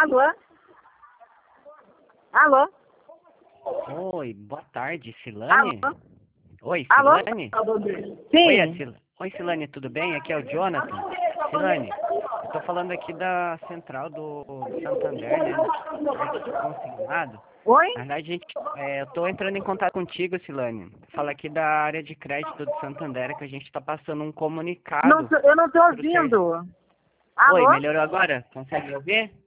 Alô? Alô? Oi, boa tarde, Silane? Alô? Oi, Alô? Silane? Sim. Oi, Silane, tudo bem? Aqui é o Jonathan. Silane, eu tô falando aqui da central do Santander, né? Crédito consignado. Oi? Na verdade, eu tô entrando em contato contigo, Silane. Fala aqui da área de crédito do Santander que a gente tá passando um comunicado Eu não tô pro ser... ouvindo. Oi, Alô? melhorou agora? Consegue me ouvir?